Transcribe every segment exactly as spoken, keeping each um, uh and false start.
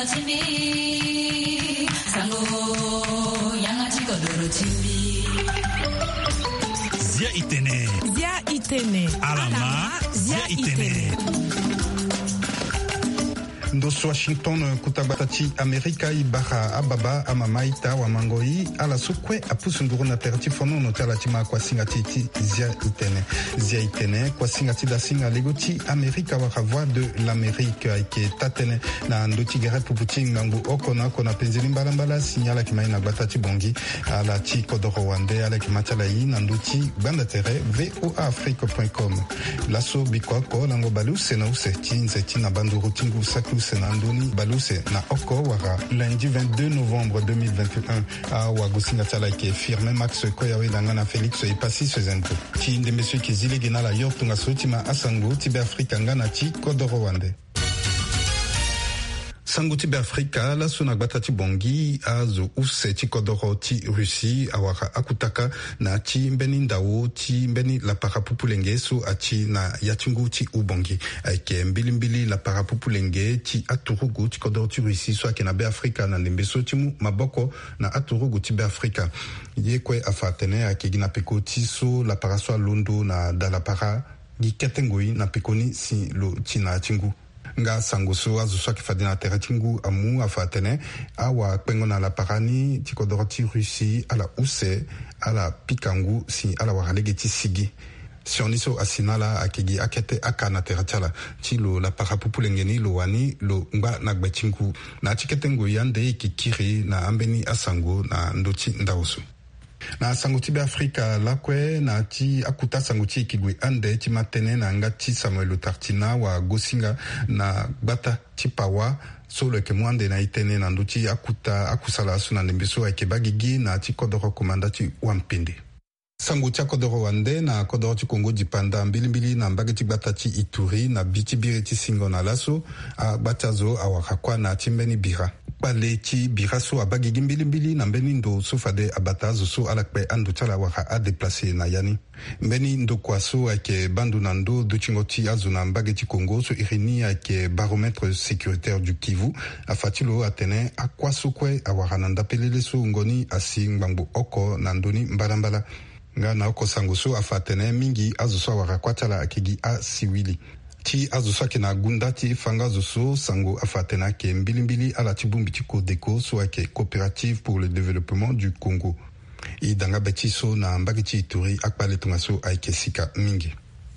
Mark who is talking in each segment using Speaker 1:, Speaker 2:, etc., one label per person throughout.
Speaker 1: chimbi sango yanga chikodoro chimbi
Speaker 2: Zia Itene
Speaker 3: Zia Itene
Speaker 2: Alama Zia Itene
Speaker 4: Ndoso Washington kutabatati Amerika ibara ababa amamaita wa mangoi ala sukwe apusunduru na terati fono no tala tima kwa singati Zia Itene Zia Itene kwa singati da singa legoti Amerika wa voix de l'Amérique aike tatene na ndoti gere puputi ngangu okona kona penzeli mbalambala signala kimaina batati bongi ala ti kodoro wande ala kimatala yi na ndoti banda tere voaafrique point com laso bikoko lango baluse na use tinze tina banduru tingu saku Senandoni Baluse na Oko Wara lundi vingt-deux novembre deux mille vingt et un à Wagusinga Talaike firme Max Koyawe Langana Félix et Passi Sezento ti de monsieur Kizile Genala Yortunga Sotima Asango Tibe Afrika Ngana ti Kodoro Wande Sanguti Afrika la suna batati bongi azo use ti kodoro ti Russie awaka akutaka na ti mbeni ndao ti mbeni la parapupulenge so ati na yatungu ti ubongi aike mbili mbili la parapupulenge ti aturugu ti kodoro ti Russie so ake na be Afrika na lembeso ti mu maboko na aturugu ti be Afrika yekwe afatene ake gina peko ti so la paraswa londo na dala para gi ketengoi na pekoni si lo ti na tingu nga sangusu azu swaki fadina teratingu amu afatene awa pengo na la parani tikodoro ti Russie ala use ala pikangu si ala wahalege ti sigi sioniso asinala akegi akete aka na teratala ti lo la parapupulengeni lo wani lo ngba na gbetingu na tiketengu yande kikiri na ambeni asango na ndoti ndausu na sanguti be Afrika lakwe na ti akuta sanguti kigwe ande ti matene na ngati Samuel Tartina wa Gosinga na bata ti pawa solo ke mwande na itene na nduti akuta akusala asu na nembiso ake bagigi na ti kodoro komandati wampinde sanguti a kodoro wande na kodoro ti Kongo dipanda mbilimbili na mbage ti gbata ti Ituri na biti bire ti singo na laso a gbata zo awakakwa na ti mbeni bira bale ti bira so abagigi mbilimbili na mbeni ndo so fade abata zo so alakpe ando tala waka a deplace na yani mbeni ndo kwa so ake bandu na ndo do chingoti azo na mbage ti Kongo so irini ake baromètre sécuritaire du Kivu afatilo atene akwa so kwe awara na ndapelele so ngoni asi ngbangu oko na ndoni mbalambala nga na oko sangusu afatene mingi azuso awara kwatala akigi a siwili ti azuso ake na gunda ti fanga azuso sango afatena ke mbilimbili ala ti bumbi ti Codeco so ake coopérative pour le développement du Congo i danga beti so na mbagi ti Ituri akpale tunga so aike sika mingi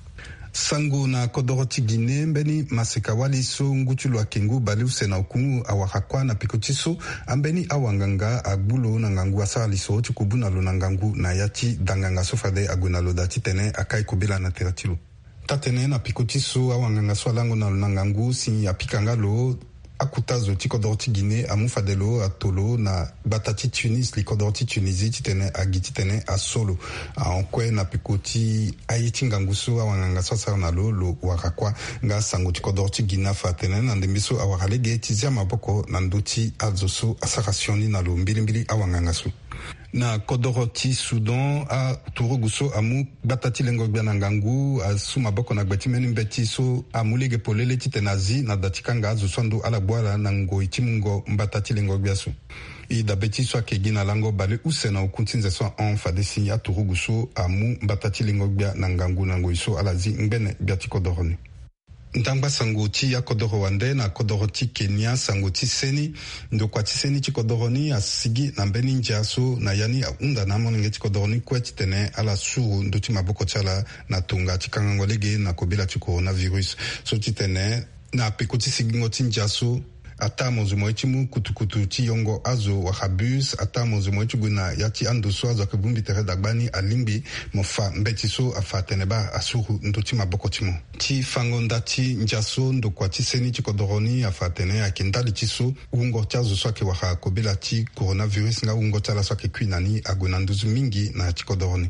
Speaker 4: sango na kodoro ti Guinée mbeni maseka wali so ngutu lo akengu bali use na ukungu awakakwa na pikoti so ambeni awanganga agbulo na ngangu asali so ti kubu na lo na ngangu na yati danganga so fade aguna lo dati tene akai kubila na teratilo tatene na pikoti so awanganga so alango na lo na ngangu si apikanga lo akutazo ti kodoro ti Guinée amufadelo atolo na batati Tunis li kodoro ti Tunisie ti tene agi ti tene a solo aonkwe na pikoti aye ti ngangu so awanganga so asara na lo lo warakwa nga sango ti kodoro ti Guinée afa tene na ndembi so awara lege ti zia maboko na ndo ti azo so asara sioni na lo mbilimbili awanganga so na kodoro ti Sudan a turugu so amu batati lengo gbia na ngangu a su maboko na gbeti meni mbeti so amu lege polele ti tenazi na datikanga azu sondo ala bwala na ngoi ti mungo mbatati lengo gbia so i da beti so akegi na lango bale use na ukuntinze so en fadesi a turugu so amu mbatati lengo gbia na ngangu na ngoi so ala zi ngbene bia ti kodoro ni ndamba sango ti ya kodoro wande na kodoro ti Kenya sango ti seni ndokwa ti seni ti kodoro ni asigi na mbeni njia so na yani unda na moninge ti kodoro ni kwe ti tene ala suru ndo ti maboko ti ala na tonga ti kangango lege na kobela ti coronavirus so ti tene na peko ti sigingo ti njia so ata mozu mo ti mu kutukutu ti yongo azo wahabus ata mozu mo ti guna ya ti ando so azo ke bumbi tere dagbani alimbi mo fa mbeti so afa teneba asuru ndo ti maboko ti mo ti fangonda ti njaso ndo kwa ti seni ti kodoroni afa tene akindali ti so ungo ti azo so ake waha kobela ti coronavirus nga ungo ti ala so ake kuinani aguna nduzu mingi na ti kodoroni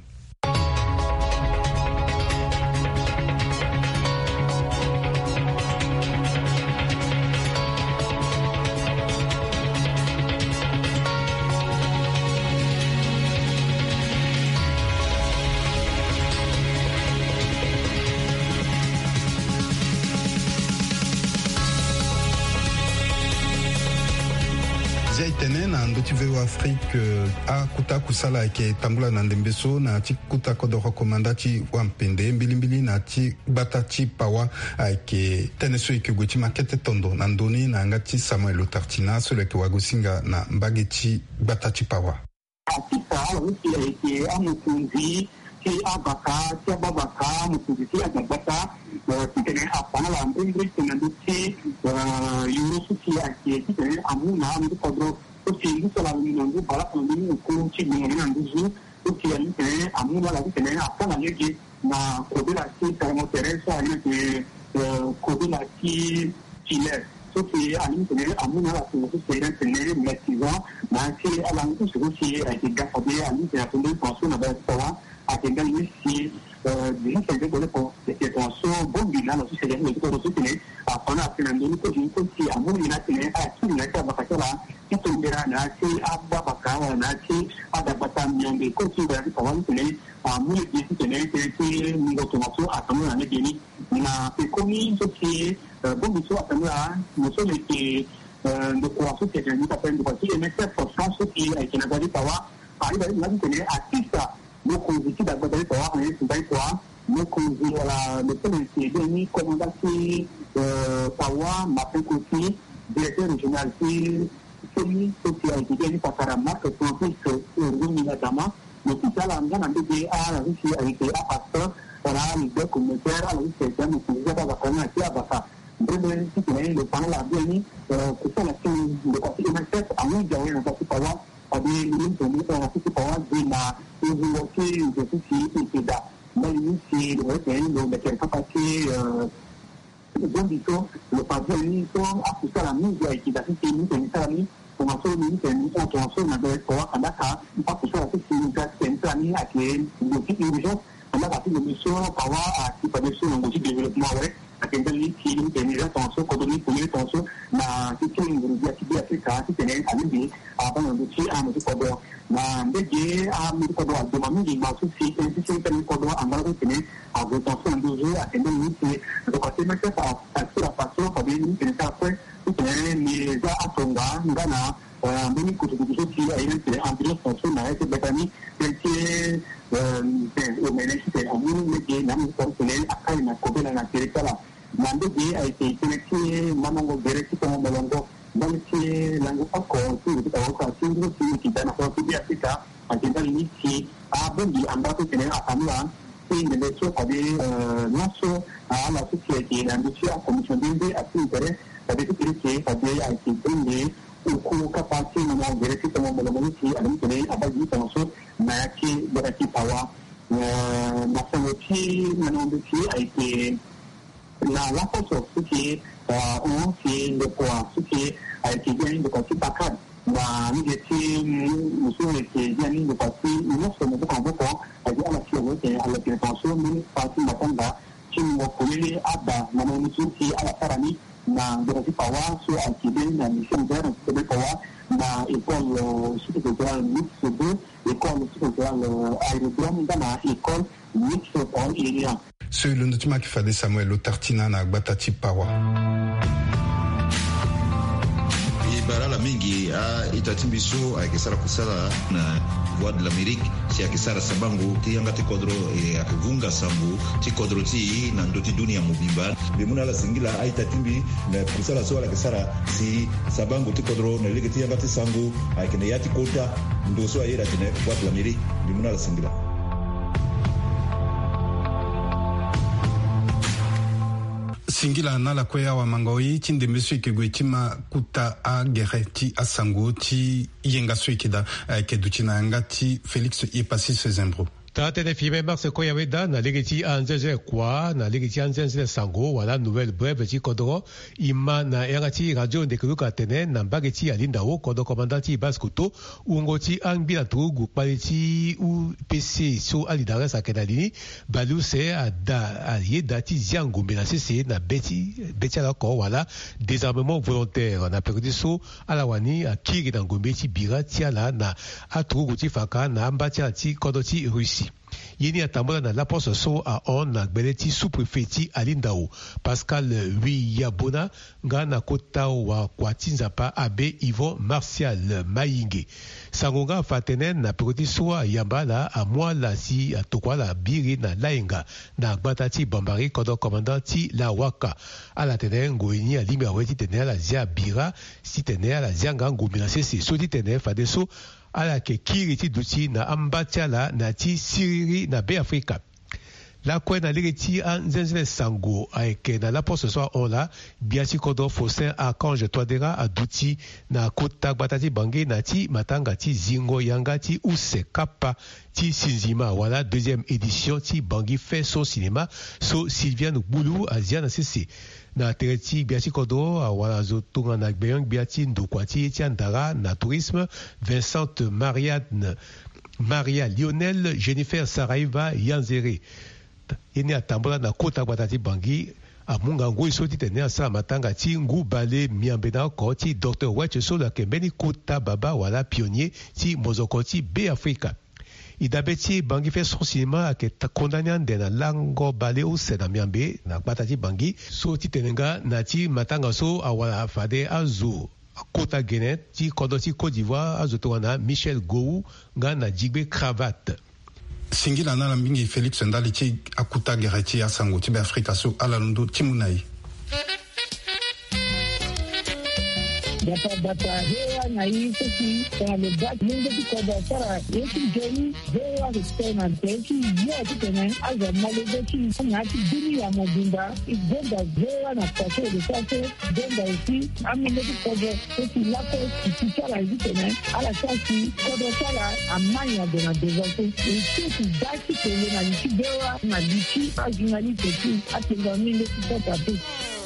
Speaker 4: itene na ndoti veo Afrique a kuta kusala ke tambula na ndembeso na ti kuta kodo rekomanda ti wampende mbilimbili na ti bata ti pawa ke teneso ke goti makete tondo na ndoni na ngati Samuel Otartina sole ke wagosinga na mbageti bata ti pawa
Speaker 3: atita uti ke amukunzi ti abaka ti abaka mukunzi ti abaka titene apana la mbili tena duti yurusu ti ake titene amuna amdu kodro uti yuso la minangu bala kondi ku ti minangu nduzu uti titene amuna la titene apana lege na kodela ti kamo teresa ina ke kodela ti chile uti ani titene amuna la tu titene tene metiza na ti alangu uti ake gafabe ani tena tunde paso na ba tawa ake ngali si di sente delle po che sono bombina la società di tutto tutto ne a fare finendo tutto in tutti a mulina ne a chi ne sta facendo tutto in grana ci abba bacca na ci ada batami di così da poi ne a mulina di ne che ci mi go to so a tamuna ne di na pe comi tutti bombi so a tamuna non so che do qua su che ne sta prendendo quasi e mette for France che è che na da pawa ai da la di ne artista mukunzi da badai kwa ne bai kwa mukunzi wala le police de ni commandati pawa mapenkuti directeur régional qui qui social qui est pasara marque professeur rumi na dama mutu sala ngana ndege a la risi avec a pasteur wala le de communautaire a la risi de mukunzi da bakana ti abaka ndebe ti ne le panela bien ko sala ti le ko ti na tête a mu jawe na ti pawa ade ni to ni to ti pawa de na uzo che je ci ci da ma inizi lo tengo da che capacità eh bondito lo pavimento a questa la media e che da tutti i tempi come solo mi intendo to so na da ko andaka a questa la tutti da centrali a che lo che io andava a mi sono pawa a che per nessuno non ci deve muovere a che lì ci intende da tonso come mi come tonso ma che che in gruppi a che di Africa che ne hanno a quando ci hanno di codo na ndege a mi kodo aldo mami di ma su si pensi sempre mi kodo andare bene a votazione nduzu a che non mi do ko tema che fa a sura passo ko bi ni pensa poi che mi già a tonga ngana mi ko tu tu ci ai ne andire passo na e betani perché eh o mene che a mi che na mi ko ne a kai na ko bela na tirikala na ndege ai che che manongo bere ci come melongo Dalci langu aku tu kita awak sendiri tu kita nak tahu dia kita kita ini si abang di anda tu kena akamlah sehingga besok pada masuk ala society dan dia komisi dindi asli kere pada itu kiri pada I T dindi uku kapasi nama geresi sama belum si ada kene apa di masuk naiki berarti pawa masa uci menunggu I T la la foto suci on si le poids suci a été gagné de partie pacan na ni ti muso ke gagné de partie non seulement pour convoquer a dit à la fièvre et à la prétention ni partie matanga qui mo kolele aba na mo muso ki ala parani na de partie pawa so a qui bien na mission de de pawa na école supérieure mix deux école supérieure aérodrome na école mix pour aérien
Speaker 4: ce le notima qui fallait Samuel Otartina na Gbatati Pawa
Speaker 5: barala mingi a itatimbiso a kisara kusala na voix de l'Amérique si a kisara sabangu ti yanga ti kodro e akivunga sambu ti kodro ti na ndoti dunia mubimba bimuna la singila a itatimbi na kusala so la kisara si sabangu ti kodro na ligi ti yanga ti sangu a kene yati kota ndoso a yera tine voix de l'Amérique bimuna la singila
Speaker 4: singila na la kwea wa mangoyi tinde monsieur kigwetima kuta a gereti asango ti yenga swikida kedutina ngati Felix Ipasi Sezembro
Speaker 6: Tatene fime Max Koyaweda na legiti anzeze kwa na legiti anzeze sango wala nouvelle brève ti kodro ima na erati radio ndekuka tene na bageti alinda o kodo commandant Baskuto ungoti angbila tugu paliti u P C so alidare sa kenalini balu se ada alie dati ziangumbe na cc na beti beti ala ko wala désarmement volontaire na perdu so alawani akiri na ngombe ti bira ti ala na atugu ti faka na ambati ti kodo ti Russie yeni atambola na laposo so a on na gbeleti sous-préfet ti alindao Pascal Wiyabona nga na kota wa kwatinzapa abe Yvon Martial Mayinge sangonga fatenen na pekoti so yamba la a mwa la si atokwa la biri na laenga na gbata ti bambari kodo commandant ti la waka ala tenen ngoini alimi aweti tenen la zia bira si tenen ala zia nga ngomina sese so ti tenen fade so ala ke kiri ti duti na ambatia la na ti siriri na be Afrika. La kwe na lege ti an zenzele sango aeke na la poste soa on la biati kodo Faustin Archange Toadera a duti na kota gbatati bange na ti matanga ti zingo yanga ti use kapa ti sinzima wala deuxième édition ti bangi fait son cinéma so Sylviane Boulou azia na sese na tereti biati kodo a wala zo tunga na gbeyang biati ndokwati eti andara na tourisme Vincent Marianne Maria Lionel Jennifer Saraiva Yanzere yeni atambola na kota gbatati bangi amunga ngoi so ti tene asa matanga ti ngu bale miambe na ko ti Docteur Weche so la kembeni kota baba wala pionnier ti mozoko ti be Afrika idabe ti bangi fait son cinéma ke condamné de na lango bale o se na miambe na gbatati bangi so ti tenenga na ti matanga so awala fade azu kota genet ti kodo ti Côte d'Ivoire azu to na Michel Gou nga na jigbe cravate
Speaker 4: singila na la mingi Félix Ndali ti akuta gere ti asango ti be Afrika so ala londo ti munai
Speaker 7: Data data hewa na hii sisi kwa mbaki mungu tiko da sara yeki jeni hewa kutena teki ya kitene aza malego ki na ti dini ya mobimba igenda hewa na paso de sase denda isi amile tiko da sisi lako kitala kitene ala sasi kodo sala amanya de na dezote isi daki kele na nchi hewa na lichi ajinali teki atenga mile tiko da teki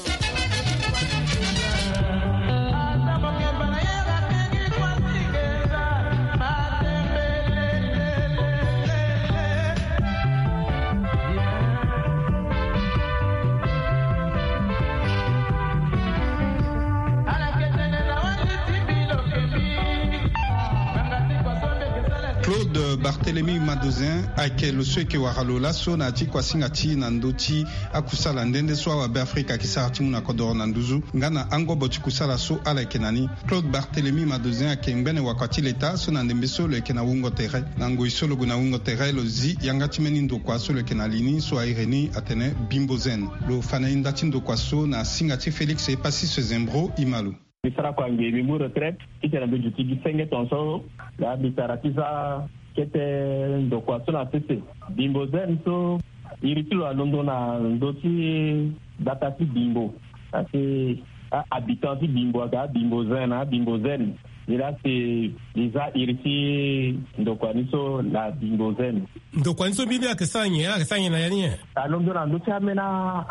Speaker 4: Claude Barthélemy Madozin ake lo so ke waralola so na ti kwasinga ti na ndoti akusala ndende so wa be Afrika ki sarati muna kodoro na nduzu ngana ango boti kusala so ala kenani Claude Barthélemy Madozin ake ngene wakati leta so na ndembe so le kena wungo tere nango isolo guna wungo tere lo zi yanga ti meni ndo kwa so le kena lini so aireni atene bimbozen lo fana indati ndo kwa so na singa ti Félix e pasi se zembro imalu
Speaker 8: Bisara kwa ngemi mu retraite kitana be juti gisenge tonso la bisara kisa kete ndo kwa so na tete bimbo zen so iritilo alondo na ndoti data si bimbo ase habitant si bimbo aga bimbo zen na bimbo zen ila se iza iriti ndo kwa niso la bimbo zen
Speaker 9: ndo kwa niso bibi akesanye akesanye na yani
Speaker 8: alondo na ndoti amena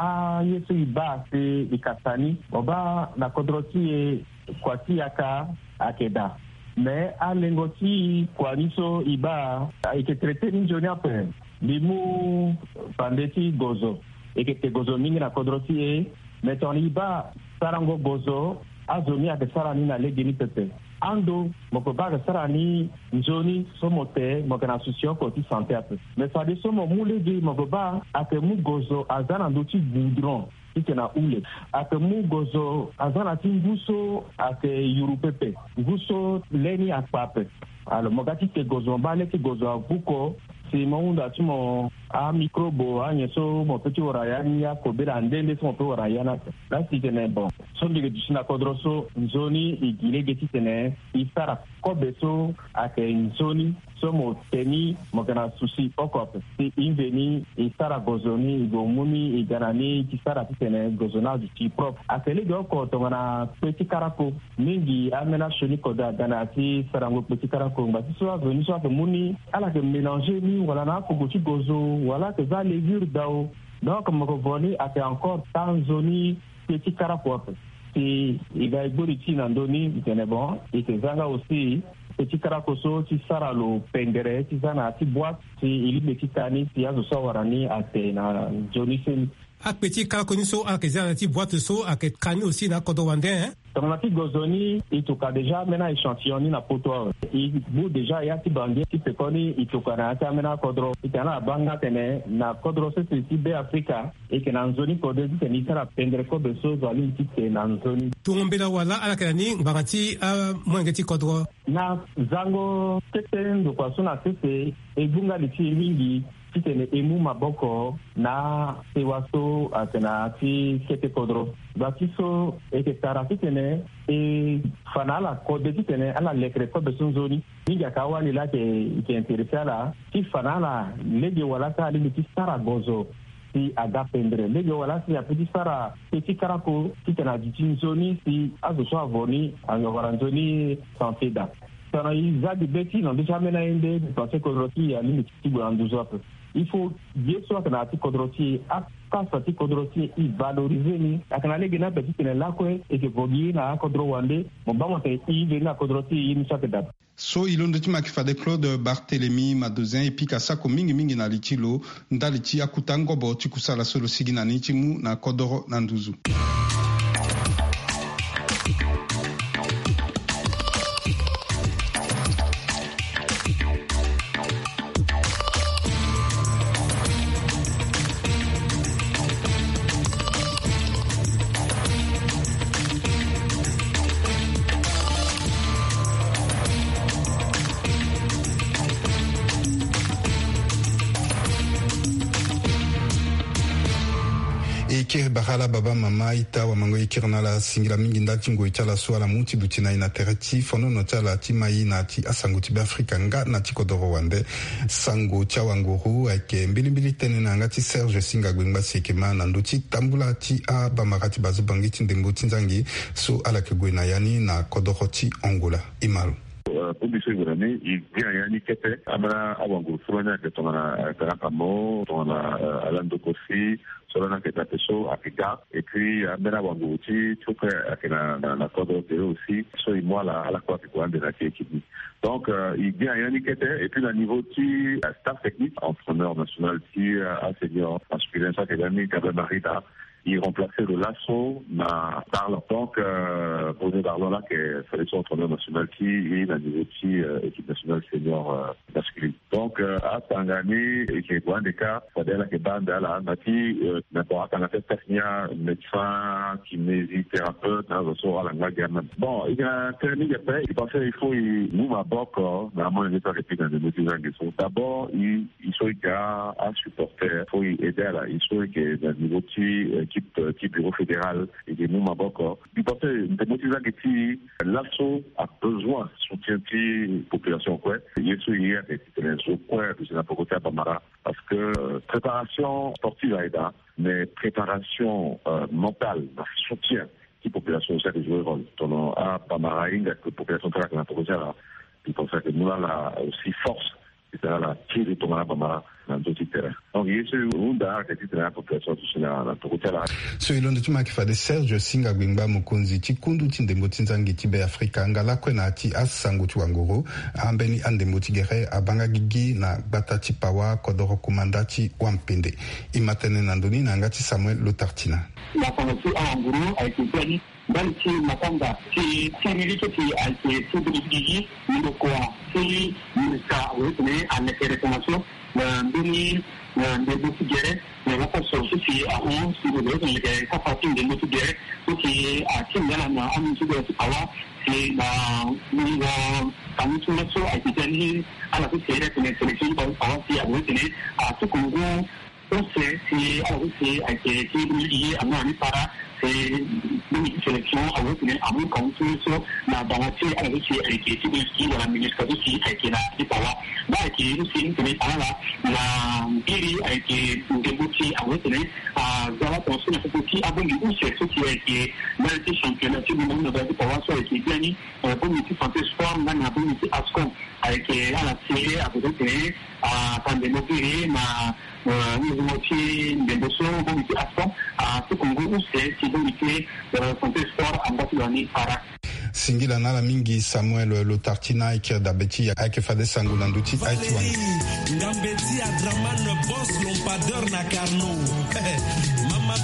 Speaker 8: a yesu iba se ikasani oba na kodroti kwa ti aka akeda mais alengoti kwa niso iba ike traité ni joni ape limu pandeti gozo ike te gozo mingi na kodroti e meton iba sarango gozo azomi ake sarani na legeni pepe ando moko baga sarani njoni somote moko na susio ko ti santé ape mais ça de somo mulegi moko ba ake mu gozo azana ndoti goudron ike na ule ake mu gozo azana ti nguso ake yurupepe nguso leni akpape alors mogati te gozo mbale ti gozo abuko si maunda ti mo a microbo a nyeso mo peti oraya ni ya kobela ndende so mo pe oraya na la si tene bon so ndege dishina kodroso nzoni igile geti tene isara kobeso ake nzoni so mo teni mo kana susi okope si inveni isara gozoni igomuni iganani kisara tene gozona du ti prop akele go ko to ngana peti karako mingi amena shoni koda gana ti sarango peti karako ngati so aveni so ake muni ala ke mélanger ni wala na ko goti gozo voilà que ça levure d'eau donc comme revenu a fait encore tant zoni petit caractère si il va être ici dans doni c'est bon et que ça aussi petit caractère si ça lo pendere si ça na ti boîte si il est petit tani si azo sawarani a te na joni
Speaker 9: a petit calconiso a que zana ti boîte so a que kani aussi na kodo wande hein.
Speaker 8: Tomati gozoni itoka déjà mena échantillonni na poto. Il bout déjà ya ti bangi ti pekoni itoka na ta mena kodro. Itana banga tene na kodro se ti be Afrika e ke na nzoni kodo ti ni tara pendre ko beso zali ti ke na nzoni.
Speaker 9: Tuombela wala ala kani ngati a mwengeti kodro.
Speaker 8: Na zango tetendo kwa sona tete e bunga li ti mingi titene emu maboko na sewaso atena ti kete kodro batiso eke tara titene e fanala kode titene ala lekre ko besunzoni ninga kawani la ke ke interesala ti fanala lege wala ta ali ti sara gozo si agapendre lege wala si apiti sara ti karako titena jitinzoni si azo avoni angoranzoni santeda sana izadi beti non déjà mena inde parce que roti ya limite ti granduzo. Il faut bien sûr que notre kodroti a passer kodroti i valoriser ni akanale gena petit ne la ko e ke vogi na kodro wande mo ba mo te i ve na kodroti i misa peda.
Speaker 4: So ilondo ti makifade Claude Barthélemy Madozin et puis kasako mingi mingi na litilo ndalichi akutango bo ti kusala solo sigina ni timu na kodoro na nduzu. Ikir bahala baba mama ita wa mango ikir na la singila mingi ndati ngo itala swala muti butina ina tereti fono no tala ti mai na ti asango ti Afrika nga na ti kodoro wande sango cha wanguru ake mbili mbili tene na ngati Serge Singa gwengba sekema na nduti tambula ti a bamakati bazu bangi ti ndembo tinzangi so ala ke gwena yani na kodoro ti Angola imaru.
Speaker 10: Publisé gouvernement, il vient y a ni kete, amana awangu fulana ke tona karakamo, tona alando kofi, solana ke tapeso Afrika, et puis amana awangu ti tuke akena na na kodro tero aussi, so i moi la ala kwa kwa de la équipe. Donc il vient y a ni kete, et puis le niveau ti staff technique, entraîneur national ti enseignant, masculin ça que gagné Gabriel Marita. Il remplaçait le lasso na Darlan. Donc, euh, pour nous Darlan là, que sélection entraîneur national qui est la niveau qui équipe nationale senior euh, masculine. Donc, euh, à Tangani, et qui est bon des cas, ça veut dire que bande à la nati, n'importe quel fait technicien, médecin, kinésithérapeute, dans le soir à la gamme. Bon, il y a un terminé après, il pensait il faut nous ma boc, normalement il n'est pas répliqué dans les motivants qui sont. D'abord, il il soit gars à supporter, il faut aider à la, il soit que dans le niveau qui équipe type bureau fédéral et des mouvements Boko. Il pensait des motivants que si l'assaut a besoin de soutien de la population quoi. Il y a ce hier et c'est un quoi que c'est la Bogota Bamara parce que préparation sportive à Eda, mais préparation euh, mentale, soutien qui population aussi a joué rôle. Tono à Bamara Inga que population très la Bogota là. Il pensait que nous là aussi force. C'est la qui de Tomara Bamara dans tout terrain. Donc il y a ce Runda qui est la population de la Tokotela.
Speaker 4: So ilondo tuma kifade Serge Singa Gwengba Mukunzi chikundu tindembo tinzangi tibe Afrika ngala kwena ti asango ti wangoro ambeni andembo tigere abanga gigi na batati pawa kodoro kumandati wampende imatene nandoni na ngati Samuel Lotartina.
Speaker 3: La formation à Angolo a été faite dans le Makanga, qui est milité qui a été publié, mais le quoi, c'est ça, oui, mais en effet, réclamation, Denis, de Boutigueret, mais la personne qui est à onze, si vous voulez, il est capable de Boutigueret, qui est à Kimberlana, à Moussou de Pawa, c'est dans le Kamusumaso, a été gagné à la série de sélection de Pawa, qui a été à tout Congo. On sait si à Russie a été lié à Mali Para, c'est une sélection à Russie, à mon compte, la Bamati à Russie a été lié à la ministre Russie a été là, c'est pas là. Là, qui est aussi une par là, la Biri a été débouchée à Russie, à Zala, on sait la Russie a voulu où c'est ce qui a été dans le championnat du monde de la Pawa, soit a été gagné, pour une santé sport, on a voulu Ascom, a été à la série, à Russie, à Tandemobiri, ma nous avons aussi des dossiers qui ont été absents à ce Congo où c'est qui ont été santé sport en Barcelone para.
Speaker 4: Singila nala mingi Samuel Lotartina ikir dabeti ake fade sangu nanduti aiti wani.
Speaker 11: Ngambeti a draman boss lompadeur na karno. Mama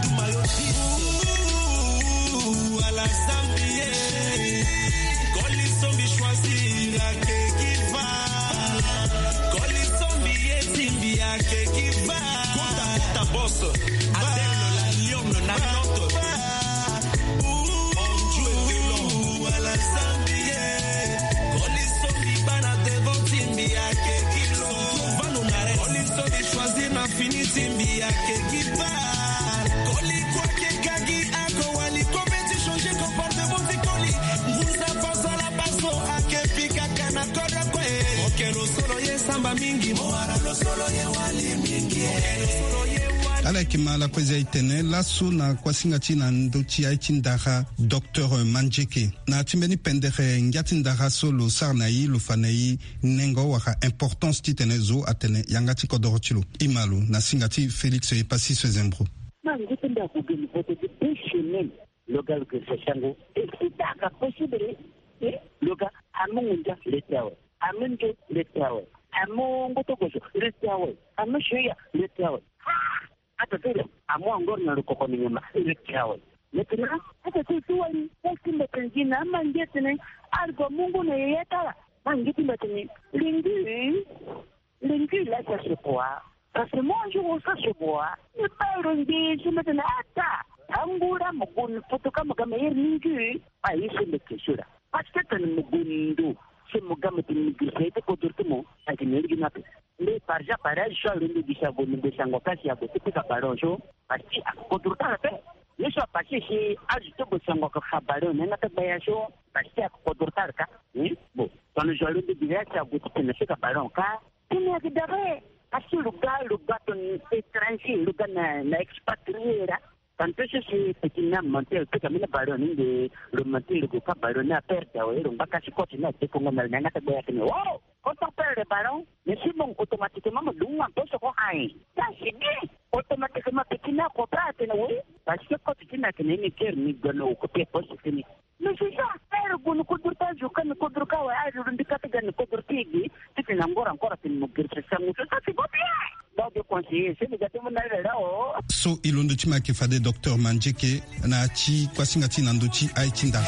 Speaker 4: ala kimala kwezi itene lasu na kwasinga china ndochi aichindara docteur Manjeke na timbeni pendere ngiatindara solo sarnayi lufanayi nengo waka importance titene zo atene yangati kodorochilo imalu na singati Felix Yepasi Swezembro
Speaker 11: na ngitenda kugeni vote de péchemen local que sachango et sitaka possible eh loga amunga letawe amunge letawe amungo tokoso letawe amushuya letawe hata tele amua ngorna rukoko ni nyama letawe Maintenant, hata tu wali wasimba tengina ama ngetene algo Mungu na yeyata mangiti batini lingi lingi la ça se boit parce que moi je vois ça se boit ne pas ringi je me donne ata angura mugun foto kama kama lingi aisi lekeshura parce que tan mugundo se mugama tin ngisete ko turtumo akini ngi nape le parja para jo lingi dishago ni sango kasi yako tipika baronjo parce que ko turtala pe Yesu apasi si ajitobo sango ka habari na tabaya so basi akodortar ka eh bo quand je le dis direct à goûter ne fait ka baron ka tini akidare asi lugar lugar ton étranger lugar na na expatrié quand je suis petit na monter que comme le baron de le monter le ka baron na perte ouais donc baka si côté na te konga na na tabaya que wow quand on perd le baron mais c'est bon automatiquement me dunga to so ko ai ça c'est bien automatiquement petit na ko prate na oui parce que quand tu n'as qu'une équipe ni de nos côtés positifs mais c'est ça faire qu'on ko durta jo kan ko durka wa ai rundi ka ga ko durti gi tu na ngora ancora tin mo girse sangu ça c'est bon donc de conseiller c'est de tout na là oh
Speaker 4: so ilondo chima ke fade docteur Manjeke na chi kwasinga ti nandochi ai chindara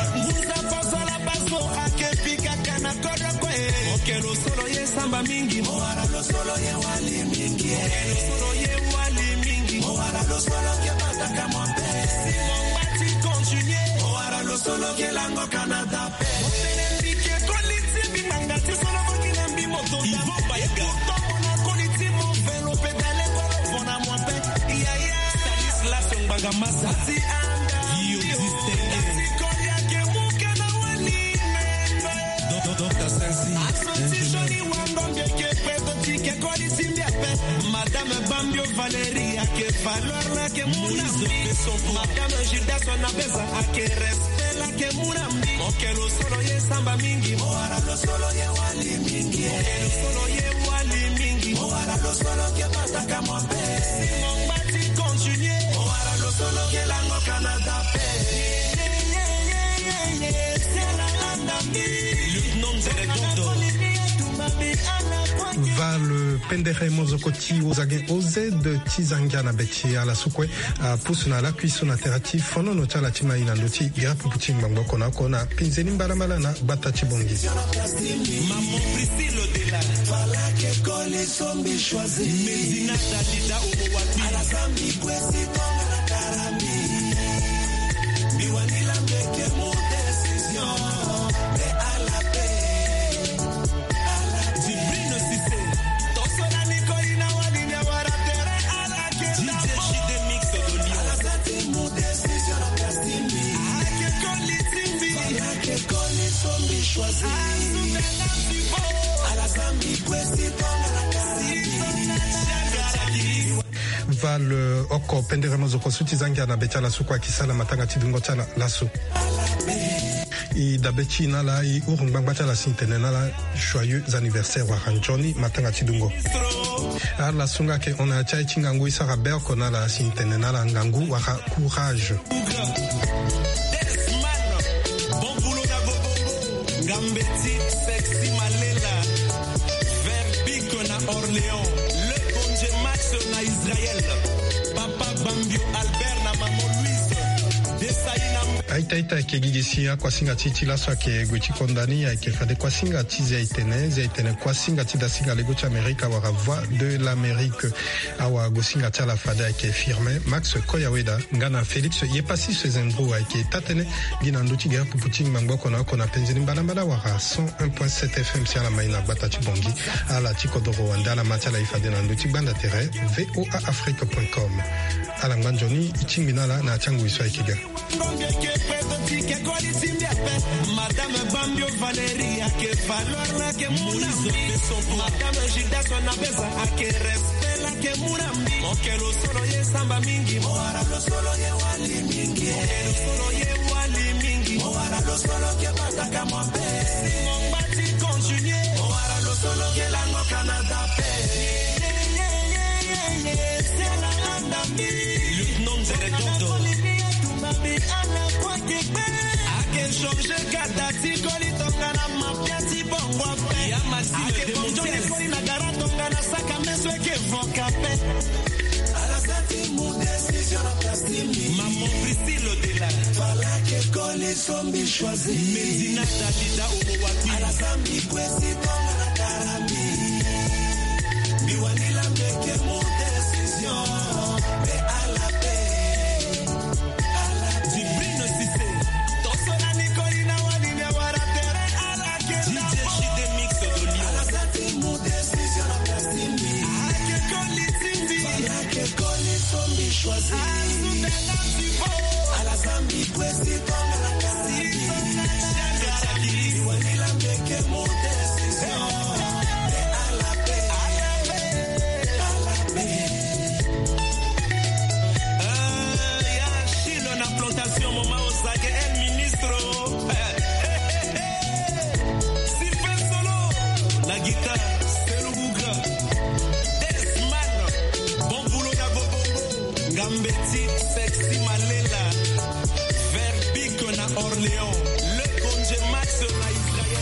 Speaker 4: okelo solo ye samba mingi mo ara lo solo ye wali mingi okelo solo ye wali mingi mo ara lo solo ke bataka monte simon bati continuer mo ara lo solo ke lango Canada pe otendi ke koliti bimanga ti solo makina mbi moto ivo baega tona koliti mo velo pedale ko vona monte iya iya stalis la songa masa ti anda yo distingue kolia ke muka na wali do do do sensi Madame Bambio Valeria que valor la que Moïse Madame Gilda sona besa a que respect la que murambi que lo solo ye samba mingi mo ara lo solo ye wali mingi que lo solo ye wali mingi mo ara lo solo que bataka monte Simon bati continuer mo ara lo solo que lango Canada pe c'est la landa le nom de redondo va le pendere mozokoti ozage oze de tizanga na bechi ala sukwe pusuna la cuisson alternative fono no chala tima ina ndoti gira puputi mbango kona kona pinzeni mbaramala na batachi bongi maman Priscille de la fala que colle sombi choisi medina dalida obo wapi ala sambi kwesi tonga na karami biwani la meke mo décision mais à la paix va le oko pendere mozoko sutizanga na betala sukwa kisala matanga tidungo tala laso i dabechi na la i urungbangba tala sintene na la joyeux anniversaire wa Ranjoni matanga tidungo a la sunga ke on a chai chingangu isa raber kona la sintene na la ngangu wa courage Gambeti sexy malela Verbiko na Orléans le bonje Max na Israël Papa Bambio Albert na Maman Louise Desaina Aita ita ke gigisia kwa singa titi la so ke guchi kondani ya ke fade kwa singa tizi aitene zaitene kwa singa tida singa lego cha Amerika wa voix de l'Amérique awa go singa tala fade ke firme Max Koyaweda ngana Felix Yepasi Swezembro ke tatene gina nduti ga puputing mangoko na kona penzini mbala wa cent un point sept F M sur la maina batachi bongi ala tikodoro andala matala ifade na nduti banda terre voa afrique point com ala nganjoni ichimbinala na changu iswa ikiga
Speaker 12: Ngombie ke preto tike koli timbia pe. Madame Bambio Valeria ke valor la ke munambi. Madame Gilda sona beza ake respect la ke munambi. Okelo solo ye samba mingi. Moara lo solo ye wali mingi. Okelo solo ye wali mingi. Moara lo solo ke bataka mwambe. Simon bati continuer. Moara lo solo ke lango Canada pe. Yeah, yeah, yeah, yeah, yeah. C'est la landa mi. Lieutenant Zeredodo. Ake changer katati koli tonga na mapiati bongwa pe. Ya Maxime de Montes. Koli na gara tonga na saka meso eke voka pe. Alasati mu décision na plastimi. Maman Priscille Odela. Fala ke koli sombi choisi. Medina Dalida Omowati. Alasami kwesi tonga na karami. Biwanila meke mu décision. Me ala pe. Choisi à la Zambie, Kwesi, Tonga, la Caraïbe, Changa, Chakiri, Wanila, Meke, mon décision, mais à la paix, à la paix, à la paix. Euh, y'a Chine, on a plantation, Moma Osaka, el ministro. Sylvain Solo, la guitare, c'est le bouga. Desman, bon boulot, Gambeti, sexy Malela, Verbico na Orléans, le conge Max na Israël.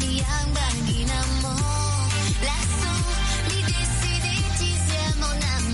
Speaker 13: Mon